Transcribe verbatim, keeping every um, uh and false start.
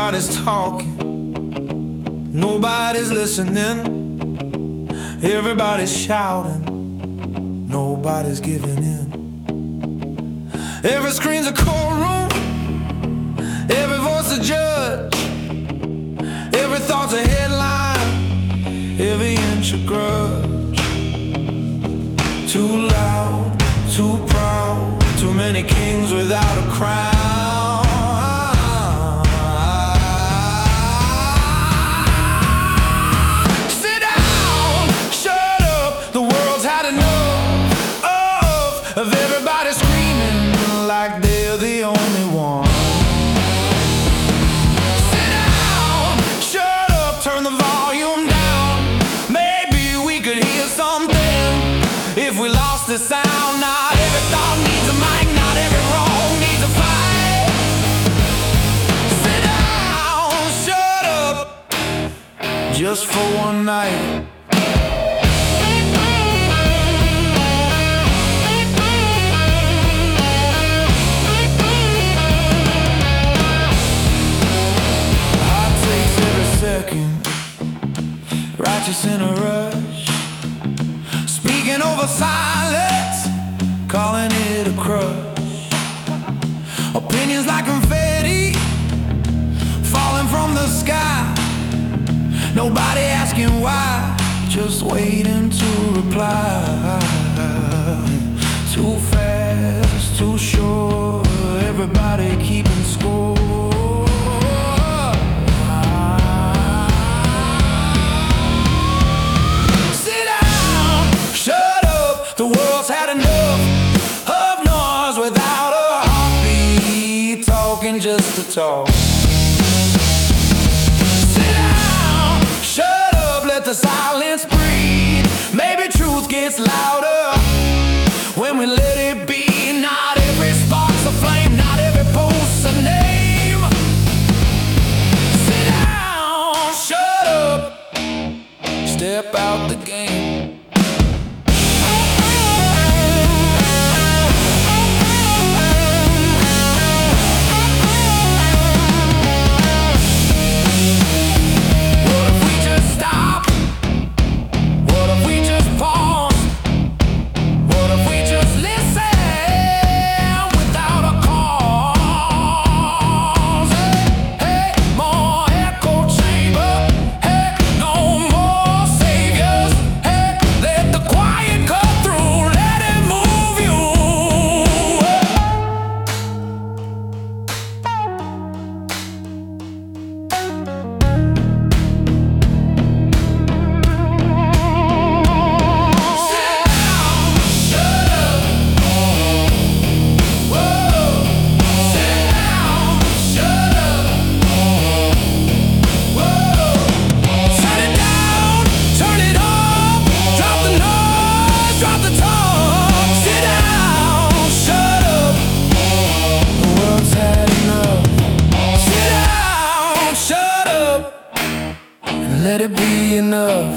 Everybody's talking, nobody's listening. Everybody's shouting, nobody's giving in. Every screen's a courtroom, every voice a judge, every thought's a headline, every inch a grudge. Too loud, too proud, too many kings without a crown. Sit down, shut up, the world's had enough of, of everybody screaming like they're the only one. Sit down, shut up, turn the volume down. Maybe we could hear something if we lost the sound. Not every thought needs a mic, not every wrong needs a fight. Sit down, shut up, just for one night. Heart takes every second, righteous in a rush, speaking over silence, calling it a crush. Opinions like confetti falling from the sky, nobody asking why, just waiting to reply. Too fast, too sure, everybody keeping score. Sit down, shut up, the world's had enough of noise without a heartbeat, talking just to talk. Sit down, shut up, let the silence breathe. Maybe truth gets louder when we let it be. Not every spark's a flame, not every post's a name. Sit down, shut up, step out the game. Let it be enough.